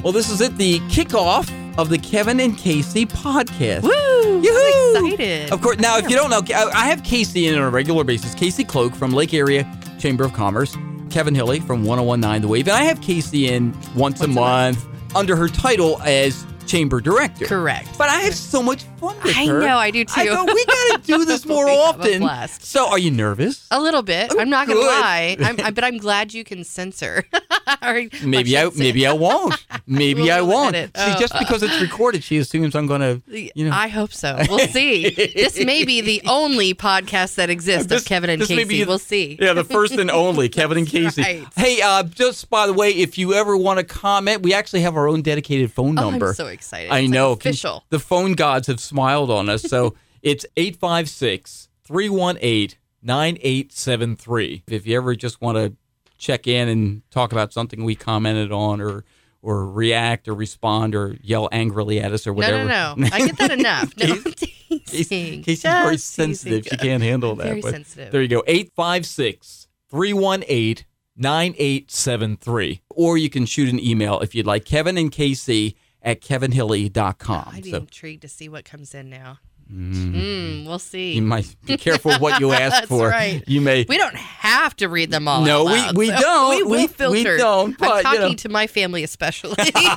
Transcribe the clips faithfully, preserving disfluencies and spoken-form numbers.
Well, this is it, the kickoff of the Kevin and Casey podcast. Woo! Yoo-hoo! I'm excited. Of course. Now, if you don't know, I have Casey in on a regular basis. Casey Cloak from Lake Area Chamber of Commerce. Kevin Hilly from one oh one point nine The Wave. And I have Casey in once, once a, month, a month under her title as Chamber Director. Correct. But I have so much fun with I her. know, I do too. I go, we got to do this more We have a often. blast. So, are you nervous? A little bit. Oh, I'm not going to good. lie. I'm, I, but I'm glad you can censor. Or, Maybe I, maybe I won't. Maybe We'll I won't. edit. See, Oh. just because it's recorded, she assumes I'm going to, you know. I hope so. We'll see. This may be the only podcast that exists This- of Kevin and this may Casey. be- We'll see. Yeah, the first and only, Kevin and Casey. right. Hey, uh, just by the way, if you ever want to comment, we actually have our own dedicated phone Oh, number. I'm so excited. I It's like know. official. The phone gods have smiled on us. So it's eight five six, three one eight, nine eight seven three. If you ever just want to check in and talk about something we commented on or or react or respond or yell angrily at us or whatever. No, no, no. I get that enough. No, I'm Casey, teasing. Casey's very Just sensitive. teasing. She can't handle that. Very but sensitive. There you go. eight five six, three one eight, nine eight seven three. Or you can shoot an email if you'd like. Kevin and Casey at kevin hilly dot com. I'd be So intrigued to see what comes in now. mm, Mm, we'll see. you might be careful what you ask That's for. right. You may. We don't have to read them all. No, out we- loud, we so don't. We will We- we filter. don't, but, I'm you talking know. to my family especially.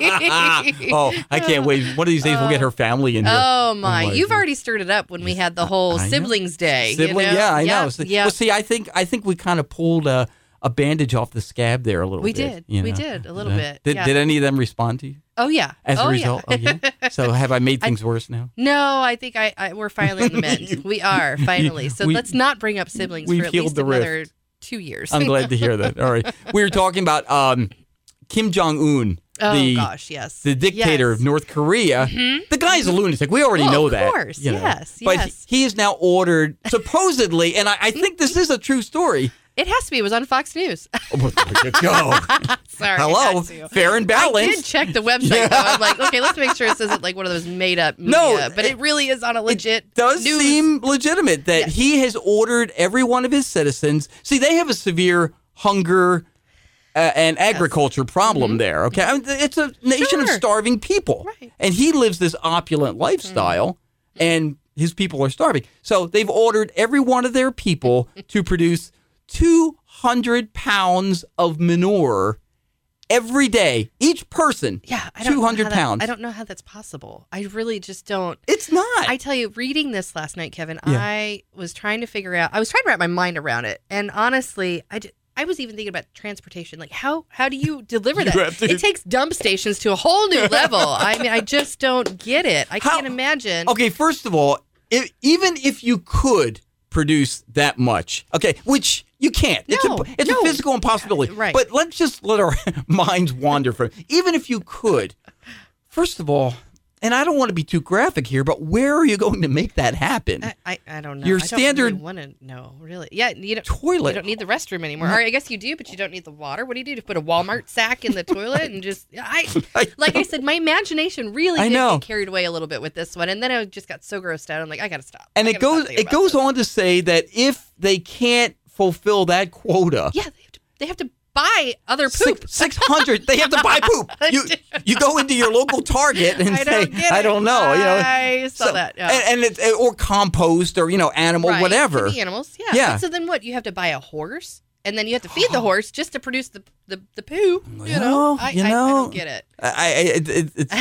Oh, I can't wait. One of these days we'll get her family in here. Oh my! my You've God. already stirred it up when we had the whole I know. siblings day. you Sibling, know? yeah, I know. Yep, So- yep. Well, see, I think I think we kind of pulled a, a bandage off the scab there a little We bit. did. you We know? did, a little Yeah. bit, Did, yeah. did any of them respond to you Oh yeah. as oh, a result? Yeah. Oh, yeah. So have I made things worse now? No, I think I, I we're finally on the mend. We are finally. So We- let's not bring up siblings we've for at healed least the rift. another two years. I'm glad to hear that. All right. We were talking about um, Kim Jong-un, Oh the, gosh, yes. the dictator Yes. of North Korea. The guy's a lunatic. We already Oh, know of that. course. you know. Yes, But yes. he is now ordered, supposedly, and I, I think this is a true story. It has to be. It was on Fox News. Oh, there you go. Sorry. Hello, had to. fair and I balanced. did check the website though. I'm like, okay, let's make sure this isn't like one of those made up media. No, but it really is on a legit. It does news. seem legitimate that Yes. he has ordered every one of his citizens. See, they have a severe hunger uh, and agriculture problem there. Okay, I mean, it's a nation of Sure. starving people, Right. and he lives this opulent lifestyle, and his people are starving. So they've ordered every one of their people to produce two hundred pounds of manure every day. Each person, Yeah, I don't know two hundred how that- pounds. I don't know how that's possible. I really just don't. It's not. I tell you, reading this last night, Kevin, Yeah. I was trying to figure out. I was trying to wrap my mind around it, and honestly, I did, I was even thinking about transportation. Like, how how do you deliver You that? have to- It takes dump stations to a whole new level. I mean, I just don't get it. I How- can't imagine. Okay, first of all, if, even if you could produce that much, okay, which you can't. It's, No, a, it's no. a physical impossibility. Right. But let's just let our minds wander from even if you could. First of all, and I don't want to be too graphic here, but where are you going to make that happen? I, I, I don't know. Your I don't standard- really want to know, really. Yeah, you don't, Toilet. You don't need the restroom anymore. Or I guess you do, but you don't need the water. What do you do? To put a Walmart sack in the toilet and just I I like I said, my imagination really I did know. get carried away a little bit with this one, and then I just got so grossed out. I'm like, I gotta stop. and I it gotta stop goes thinking it about goes this. on to say that if they can't fulfill that quota, Yeah, they have to. They have to buy other poop. Six, six hundred. They have to buy poop. You you go into your local Target and I say, don't get I it. don't know, you know, I saw So- that. Yeah. and, and it, or compost or you know animal Right, whatever. to the animals. Yeah. Yeah. But so then what? You have to buy a horse, and then you have to feed the horse just to produce the the, the poo. You You know, know, I, you I, I know, don't get it. I, I it, it, it's,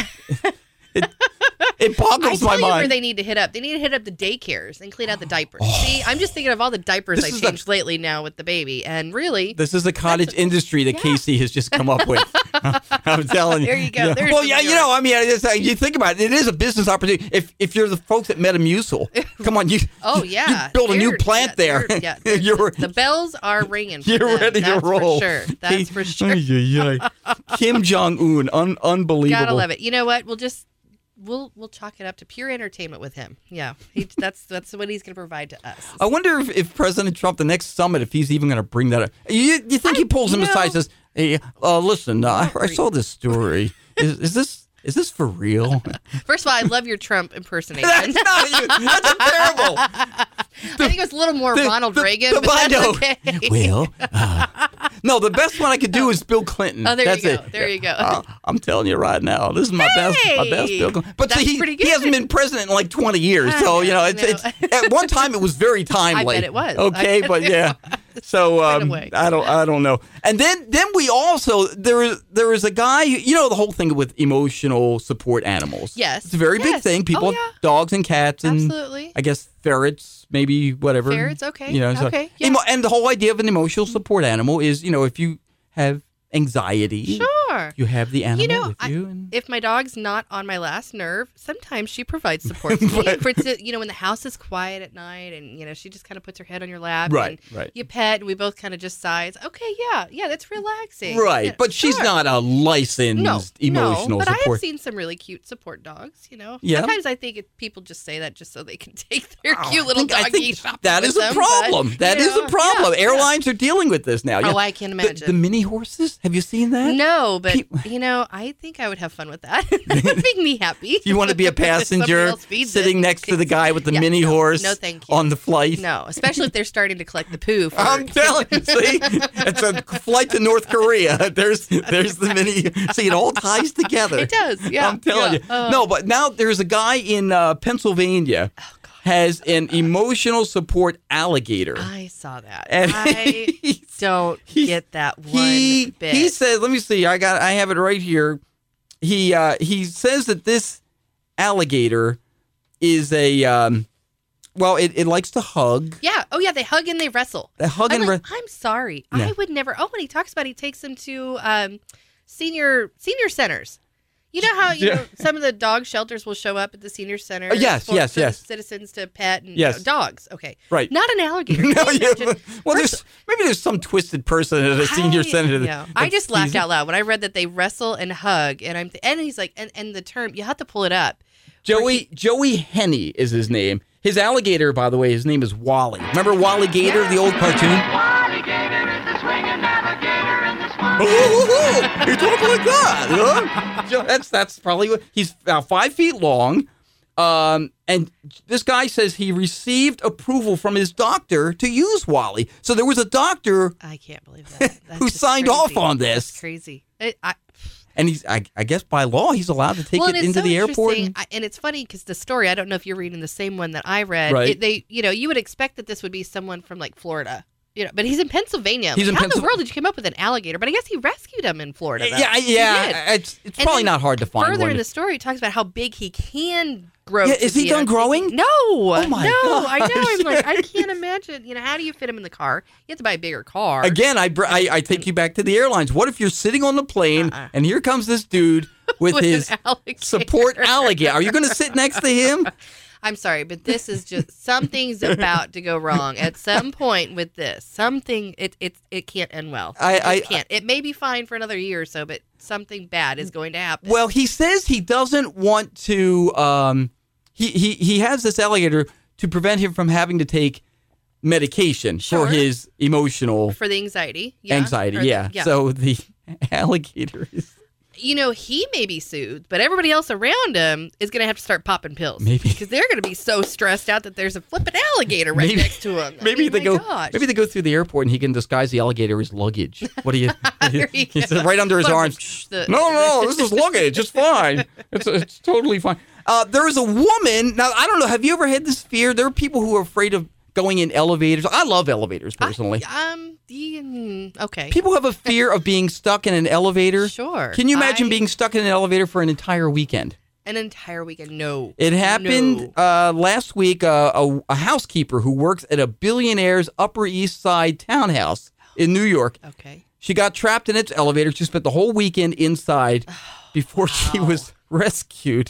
it, it I boggles tell my you where mind. they need to hit up. They need to hit up the daycares and clean out the diapers. See, I'm just thinking of all the diapers This I is the- changed lately now with the baby, and really, This is the cottage industry that yeah. Casey has just come up with. I'm telling you. There you go. Yeah. There's Well, some yeah, you yours. know, I mean, it's, uh, you think about it, it is a business opportunity. If if you're the folks at Metamucil, come on, you. oh you- yeah, you build a new They're- plant yeah, there. they're- Yeah, they're- You're- the bells are ringing. For You're them. ready That's to roll. For sure. That's for sure. Ay, ay, ay. Kim Jong Un, un- unbelievable. Gotta love it. You know what? We'll just we'll we'll chalk it up to pure entertainment with him. Yeah, he, that's that's what he's going to provide to us. I wonder if, if President Trump, the next summit, if he's even going to bring that up. You, you think I- he pulls him you aside and know- says, hey, uh, listen, uh, I, I Right. saw this story. Is, is this is this for real? First of all, I love your Trump impersonation. That's not you. That's terrible. I think it was a little more the, Ronald the, Reagan, the, but I that's know. okay. Well, uh, no, the best one I could do is Bill Clinton. Oh, there That's you go. it. There you go. Uh, I'm telling you right now, this is my best, my best Hey! Bill Clinton. But That's see, he, pretty he hasn't good. been president in like twenty years, I so you know, know, it's, I it's know. at one time it was very timely. I bet it was. Okay, I but bet it yeah. So Right um, away. I don't, I don't know. And then, then we also there is there is a guy. You know the whole thing with emotional support animals. Yes. it's a very big Yes. thing. People, Oh, have yeah. dogs and cats, and Absolutely. I guess ferrets, maybe whatever. Ferrets, okay. You know, so- Okay, yeah. emo- and the whole idea of an emotional support animal is, you know, if you have anxiety, Sure. you have the animal You know, with I- you. And, If my dog's not on my last nerve, sometimes she provides support to me. But- For instance, you know, when the house is quiet at night and, you know, she just kind of puts her head on your lap. Right, and right. You pet and we both kind of just sighs. Okay, yeah, yeah, that's relaxing. right, Yeah, but she's sure. not a licensed no, emotional no, but I have support. seen some really cute support dogs, you know. Yeah. Sometimes I think it, people just say that just so they can take their Oh, cute I little think- I doggy think shopping that with is a them, problem. but, That you is a know, problem. yeah, Airlines are dealing with this now. yeah. Yeah. Oh, I can The, imagine. the mini horses. Have you seen that? No, but Pe- you know, I think I would have fun with that. It would make me happy. Do you want to be a Somebody passenger else feeds sitting it. next to the guy with the Yeah, mini no, horse no, thank you. on the flight? No, especially if they're starting to collect the poo. For, I'm telling you, see, it's a flight to North Korea. There's, there's the mini. See, it all ties together. It does, yeah. I'm telling yeah. you. Oh. No, but now there's a guy in uh, Pennsylvania has an emotional support alligator. I saw that. And I he's- don't he's- get that one he bit. he said, let me see, I got, I have it right here. He uh, he says that this alligator is a um, well, it, it likes to hug. yeah. Oh, yeah. They hug and they wrestle. They hug I'm and like, re- I'm sorry. No. I would never. Oh, when he talks about, it, he takes them to um, senior senior centers. You know how you Yeah. know some of the dog shelters will show up at the senior center. Uh, yes, for, yes, for yes. Citizens to pet and Yes. you know, dogs. Okay, Right. Not an alligator. No, Can you yeah, imagine? but- well, First- there's maybe there's some twisted person at a senior I, center. that- Yeah. I that just laughed sees- out loud when I read that they wrestle and hug, and I'm th- and he's like, and, and the term you have to pull it up. Joey Joey Henney is his name. His alligator, by the way, his name is Wally. Remember Wally Gator, the old cartoon? Wally Gator is the swinging alligator in the swamp. Oh, he talks like that. Huh? So that's that's probably what he's about five feet long. Um, and this guy says he received approval from his doctor to use Wally. So there was a doctor, I can't believe that. That's Who just signed crazy. off on this? That's crazy. It, I, and he's I, I guess by law he's allowed to take well, it and it's into so the airport. interesting, And, I, and it's funny because the story. I don't know if you're reading the same one that I read. Right. It, they, you know, you would expect that this would be someone from like Florida. You know, but he's in Pennsylvania. He's Like, in how in Pensyl- the world did you come up with an alligator? But I guess he rescued him in Florida. Though. yeah, He yeah, did. it's it's And probably then not hard to find Further one. in the story, it talks about how big he can grow. Yeah, to is he be. done And I'm growing? thinking, no. Oh, my no, I know. I'm gosh. like, I can't imagine. You know, how do you fit him in the car? You have to buy a bigger car. Again, I, br- I I take you back to the airlines. What if you're sitting on the plane Uh-uh. and here comes this dude with, With an his alligator. support alligator? Are you going to sit next to him? I'm sorry, but this is just something's about to go wrong at some point with this. Something it it it can't end well. I- It just I- can't. It may be fine for another year or so, but something bad is going to happen. Well, he says he doesn't want to. Um, he he he has this alligator to prevent him from having to take medication Sure. for his emotional for the anxiety, yeah, anxiety. or the- Yeah. So the alligator is you know, he may be soothed, but everybody else around him is going to have to start popping pills. Maybe. Because they're going to be so stressed out that there's a flipping alligator right Maybe- next to him. I maybe mean, they my go. Gosh. Maybe they go through the airport and he can disguise the alligator as luggage. What do you? There you he go. said right under his Put arms. the- No, no, this is luggage. It's fine. It's it's totally fine. Uh, there is a woman. Now I don't know. Have you ever had this fear? There are people who are afraid of going in elevators. I love elevators personally. Um, the, mm, okay. People have a fear of being stuck in an elevator. Sure. Can you imagine I- being stuck in an elevator for an entire weekend? An entire weekend. No. It happened No. uh, last week. Uh, a, a housekeeper who works at a billionaire's Upper East Side townhouse in New York. Okay. She got trapped in its elevator. She spent the whole weekend inside before she wow. was rescued.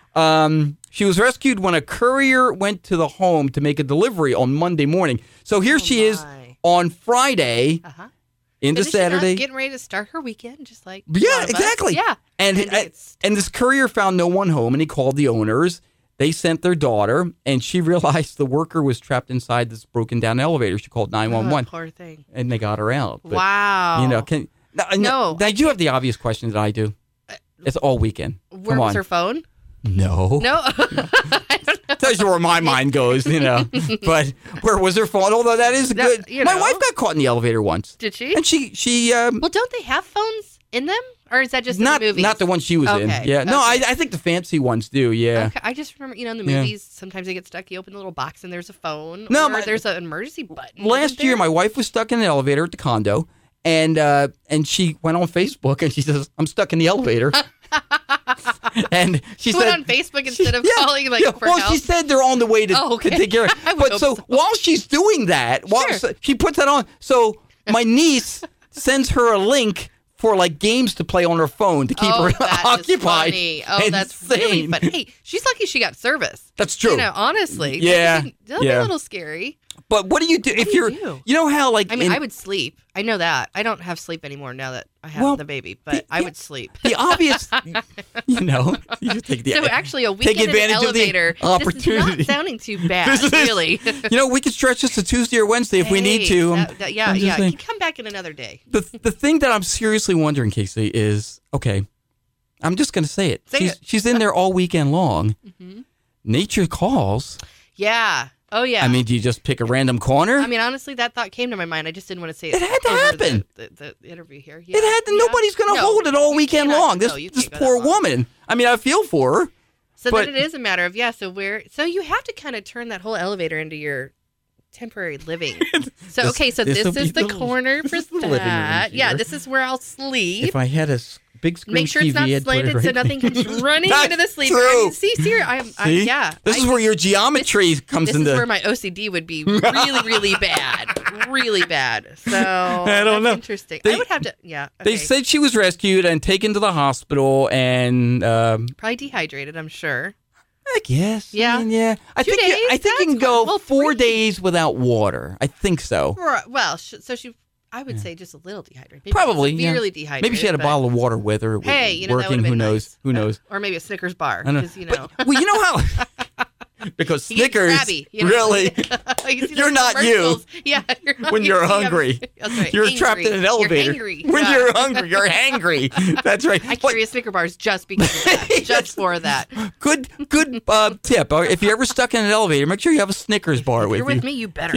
Um, she was rescued when a courier went to the home to make a delivery on Monday morning. So here Oh, she is my. on Friday Uh-huh. into Isn't she not Saturday. getting ready to start her weekend, just like a Yeah, lot of us? exactly. Yeah. And And I- it's- and this courier found no one home, and he called the owners. They sent their daughter, and she realized the worker was trapped inside this broken down elevator. She called nine one one, Oh, poor thing. and they got her out. But, Wow. You know, can no, No, Now, you have the obvious question that I do. It's all weekend. Where Come was on. her phone? No. No. I don't know. tells you where my mind goes, you know. But where was her phone? Although that is That- good. you My know. wife got caught in the elevator once. Did she? And she she um, Well, don't they have phones in them, or is that just not in the movies? not the one she was in. Okay, Yeah, no, I, okay. I think the fancy ones do. Yeah. Okay, I just remember, you know, in the Yeah. movies, sometimes they get stuck. You open the little box and there's a phone, No, or my- there's an emergency button. Last isn't year, there? my wife was stuck in an elevator at the condo, and uh, and she went on Facebook and she says, "I'm stuck in the elevator." And she She went said, on Facebook instead of Yeah, calling like yeah. for well, help. she said they're on the way to, Oh, okay. to take care of I it. would But hope so, so. while she's doing that, while Sure. so she puts that on, so my niece sends her a link for like games to play on her phone to keep oh, her that is occupied. funny. Oh, that's really Insane. funny. Hey, she's lucky she got service. That's true. You know, honestly. Yeah, That'd be, that'd be yeah. a little scary. But what do you do if do you you're? do? You know how like I mean, in- I would sleep. I know that. I don't have sleep anymore now that I have Well, the baby, but the- I the- would sleep. the obvious, you know, you just take the So actually, a take weekend in an advantage of the elevator. opportunity. This is not sounding too bad, This is- really. You know, we could stretch this to Tuesday or Wednesday if we need Hey, to. I'm- that- that- yeah, I'm just yeah. saying. You can come back in another day. the the thing that I'm seriously wondering, Casey, is okay. I'm just going to say it. Say she's it. she's in there all weekend long. Nature calls. Yeah. Oh yeah. I mean, do you just pick a random corner? I mean, honestly, that thought came to my mind. I just didn't want to say it. It had to over happen. The, the, the interview here. Yeah, it had to, yeah. nobody's going to No, hold it all you weekend cannot- long. This no, you this can't go poor that long. woman. I mean, I feel for her. So but- then it is a matter of yeah. So where? So you have to kind of turn that whole elevator into your temporary living. So This- okay, so this'll this be is the the- corner this for is the living room that. Yeah, here. this is where I'll sleep. If I had a s- big screen Make sure T V, it's not I'd put it slanted right so nothing there. comes running That's into the sleep. true. I mean, see, see, I'm, I, See? yeah. This I- is where your geometry comes This into. is where my O C D would be really, really bad, really bad. So I don't that's know. Interesting. They- I would have to. Yeah. They okay. said she was rescued and taken to the hospital, and um, Probably dehydrated. I'm sure. I guess. Yeah. I mean, yeah. I Two think you, days? I think you That's can go quite- well, four three. days without water. I think so. Right, Well, sh- so she. I would say just a little dehydrated. Maybe Probably. yeah. severely dehydrated. Maybe she had a but- bottle of water with her. Hey, you know that working. would've Who been knows? nice. Who knows? Or maybe a Snickers bar. I don't know. Because you know. But, well, you know how. Because He gets Snickers, crabby, you know? really, You see You're those not you. commercials? Yeah, you're not when you. you're You have- hungry, That's right. you're Angry. trapped in an elevator. You're angry. When Yeah. you're hungry, you're hangry. That's right. I But carry a Snicker bars just because of that. Just for that. good, good uh, tip. Uh, If you're ever stuck in an elevator, make sure you have a Snickers bar with You're you. with me, you better.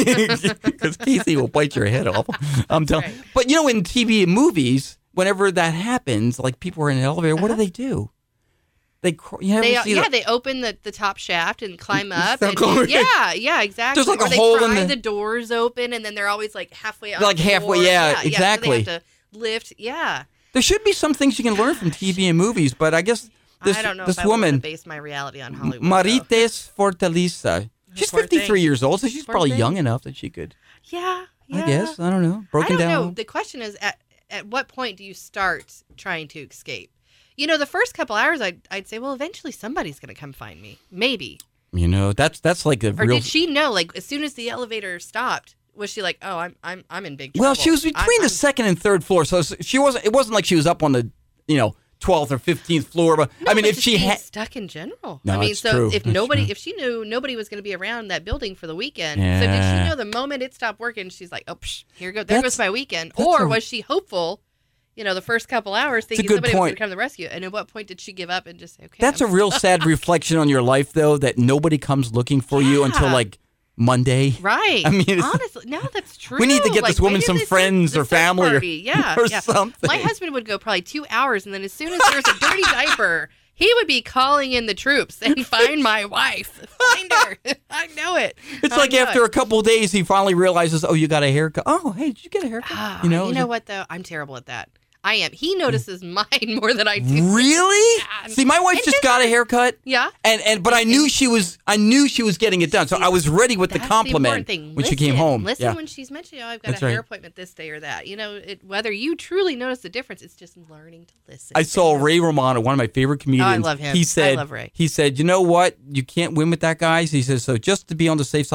Because Casey will bite your head off. I'm telling. right. But you know, in T V and movies, whenever that happens, like people are in an elevator, what do they do? They, cr- you ever They, see yeah, the- they open the, the top shaft and climb up. So And, cool. yeah, yeah, exactly. There's like or a they hole pry in the- the doors open, and then they're always like halfway up. Like halfway, yeah, exactly. so they have to lift. Yeah. there should be some things you can learn from T V and movies, but I guess this I don't know this if I would woman, base my reality on Hollywood. though. Marites Fortaleza, she's Poor fifty-three thing. years old, so she's Poor probably thing. young enough that she could. Yeah, yeah. I guess I don't know. Broken I don't down. know. The question is, at at what point do you start trying to escape? You know, the first couple hours, I'd I'd say, well, eventually somebody's going to come find me. Maybe. You know, that's that's like a Or real. did she know? Like, as soon as the elevator stopped, was she like, "Oh, I'm I'm I'm in big trouble"? Well, she was between I'm- the I'm- second and third floor, so she wasn't. It wasn't like she was up on the, you know, twelfth or fifteenth floor. But No, I mean, but if just she being had, stuck in general. No, I mean, it's so true. if That's nobody, true. if she knew nobody was going to be around that building for the weekend, so did Yeah. she know the moment it stopped working? She's like, "Oh, psh, here go, there That's- goes my weekend." that's Or a- was she hopeful? You know, the first couple hours thinking good somebody was point. going to come to the rescue, and at what point did she give up and just say, "Okay"? that's a I'm real sad reflection on your life, though, that nobody comes looking for you until Yeah. like Monday. Right. I mean, it's- honestly, no, that's true. We need to get Like, this woman maybe some this is friends the or search family or- party. yeah, or yeah. something. My husband would go probably two hours, and then as soon as there was a dirty diaper, he would be calling in the troops and find my wife. Find her. I know it. It's I like know after it. a couple of days, he finally realizes, oh, you got a haircut. Oh, hey, did you get a haircut? Ah, you know, you know what though? I'm terrible at that. I am. He notices mine more than I do. Really? Yeah. See, my wife And just just- got a haircut. Yeah. And and but I knew she was I knew she was getting it done, so I was ready with the That's compliment important thing. when she came Listen. home. Listen yeah. when she's mentioning, oh, I've got That's a hair right. appointment this day or that. You know, it, whether you truly notice the difference, it's just learning to listen. I saw Ray Romano, one of my favorite comedians. love him. He I said, love Ray. He said, you know what? You can't win with that guy. He says, so just to be on the safe side,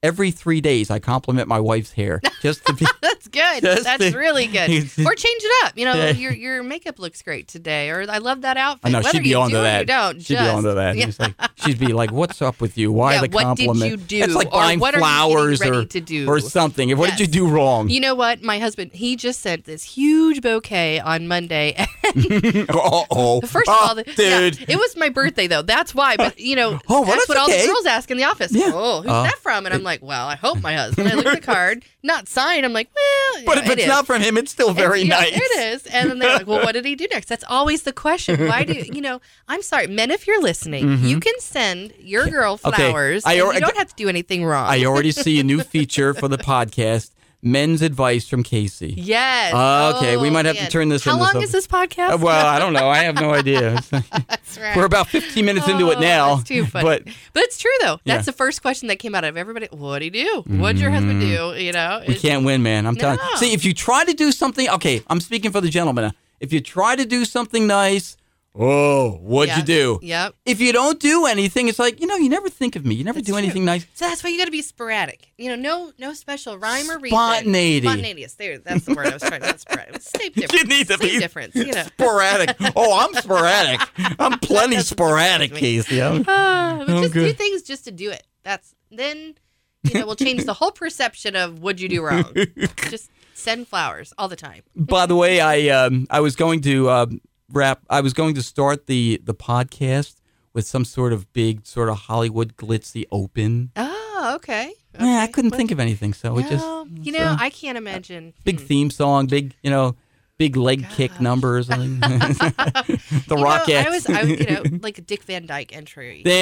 every three days I compliment my wife's hair just to be. That's good. Just That's to- really good. Or change it up. You know, Yeah. your your makeup looks great today, or I love that outfit. I know Whether she'd be you onto do or that. you don't. She'd just, be onto that. Yeah. It's like, she'd be like, "What's up with you? Why Yeah, the what did compliment?" you do? It's like Or buying what are you getting flowers ready or to do? or something. What did you Yes. do wrong? You know what? My husband, he just sent this huge bouquet on Monday. oh, oh, First of oh, all, the, dude. yeah, it was my birthday though. That's why. But you know, Oh, well, that's, that's what all okay. the girls ask in the office. Yeah. Oh, who's Uh, that from? And I'm like, well, I hope my husband. I look at the card, not signed. I'm like, well, But yeah, if it it's is. not from him, it's still very It's- nice. Yeah, it is. And then they're like, well, what did he do next? That's always the question. Why do you, you know, I'm sorry, men, if you're listening, you can send your girl Mm-hmm. Okay, flowers. I and al- you don't have to do anything wrong. I already see a new feature for the podcast: men's advice from Casey. yes. Okay, we Oh, might have to man. turn this How into long something. is this podcast? Uh, well, I don't know. I have no idea. That's right. We're about fifteen minutes into it Oh, now. That's too funny. But But it's true though. Yeah. That's the first question that came out of everybody. What'd he do? What'd your husband do? You know, we It's- can't win, man. I'm telling No. you. See, if you try to do something, okay, I'm speaking for the gentleman now. If you try to do something nice, oh, what'd you Yes. do? Yep. If you don't do anything, it's like, you know, you never think of me. You never That's do true. anything nice. So that's why you got to be sporadic. You know, no, no special rhyme or reason. Spontaneity. Spontaneous. There, that's the word I was trying to. Not sporadic. Same difference. You need to Same be difference. You know. sporadic. Oh, I'm sporadic. I'm plenty That's sporadic, what makes Casey. I'm- Uh, but Oh, just do good. things just to do it. That's then, you know, we'll change the whole perception of what'd you do wrong. Just send flowers all the time. By the way, I um, I was going to um, wrap. I was going to start the the podcast with some sort of big, sort of Hollywood glitzy open. Oh, okay. Yeah, I Okay. couldn't Well, think of anything, so it just well, you know, so- I can't imagine. big Hmm. theme song, big you know, big leg kick Gosh. numbers. I mean, the You know, Rockettes. I was, I was, you know, like a Dick Van Dyke entry. you know?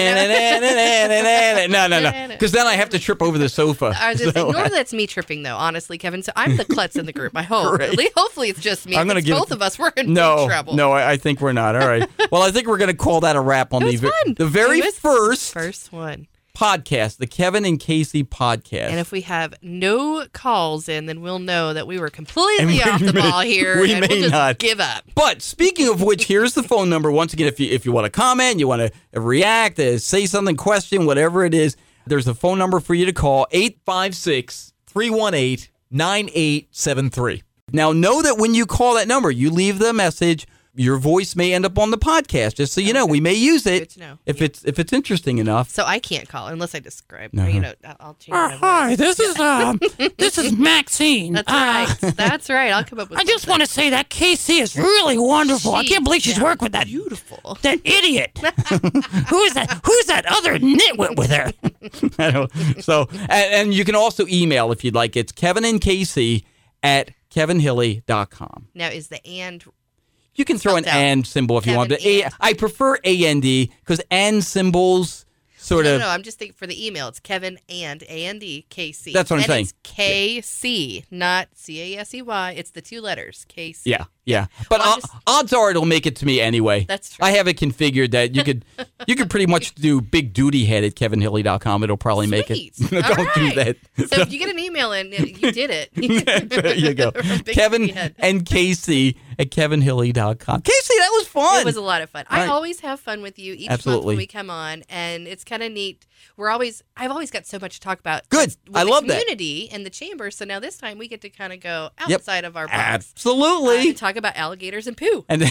no, no, no, because then I have to trip over the sofa. I was gonna So, say, normally that's me tripping, though. Honestly, Kevin. So I'm the klutz in the group. I hope. Great. At least, hopefully, it's just me. I'm If gonna it's give- both of us. We're in no, big trouble. no, I, I think we're not. All right. Well, I think we're going to call that a wrap on It the was ve- fun. the very It was first First one. podcast, the Kevin and Casey podcast. And if we have no calls in, then we'll know that we were completely And we off the may- ball here. we and may we'll just not. give up. But speaking of which, here's the phone number. Once again, if you if you want to comment, you want to react, uh, say something, question, whatever it is, there's a phone number for you to call, eight five six, three one eight, nine eight seven three. Now, know that when you call that number, you leave the message, your voice may end up on the podcast, just so you know. We may use Good it to know. if it's if it's interesting enough. So I can't call unless I describe. Uh-huh. Or, you know, I'll- I'll change Uh, my hi, voice. this is um, this is Maxine. That's Uh, right. That's right. I'll come up with I just something. want to say that Casey is really wonderful. I She- can't believe she's yeah, working with that beautiful. that idiot. Who's that? Who's that other nitwit with her? I don't, so, and, and you can also email if you'd like. It's Kevin and Casey at kevin hilly dot com. Now, is the and You can throw an Spelled out. and symbol if you want. Kevin To. A, and. I prefer A N D because and symbols sort no, of. no, no, I'm just thinking for the email. It's Kevin and A N D K C. That's what I'm and saying. It's K C, not C A S E Y. It's the two letters K C. Yeah, yeah. But Well, I'm o- just- odds are it'll make it to me anyway. That's true. I have it configured that you could you could pretty much do big duty head at kevin hilly dot com. It'll probably make it. Sweet. Don't All do right. that. So if you get an email in, you did it. there you go. Big Kevin duty head. and Casey at kevin hilly dot com. Casey, that was fun. It was a lot of fun. I Right. always have fun with you each month Absolutely. when we come on, and it's kind of neat. We're always, I've always got so much to talk about. Good. with I the love that. community and the chamber. So now this time we get to kind of go Yep. outside of our box uh, Absolutely. and talk about alligators and poo. and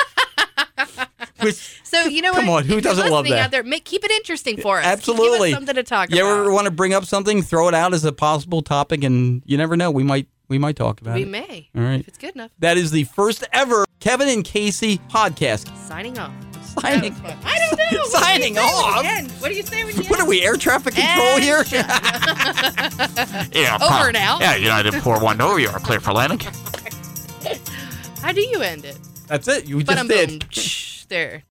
which, So you know Come what? on, who If you're doesn't love listening that? out there, make, keep it interesting for us. Absolutely. Give us something to talk you about. ever want to bring up something, throw it out as a possible topic, and you never know. We might we might talk about we it. may. All right. If it's good enough. That is the first ever Kevin and Casey podcast. Signing off. Signing. That was fun. I don't know. What do you Signing say when you off? end? What do you say when you What are end? we, air traffic control And here? shut. Yeah, Over and out. Yeah, United four one zero. You are clear for landing. How do you end it? That's it. You But just I'm did. boom. There.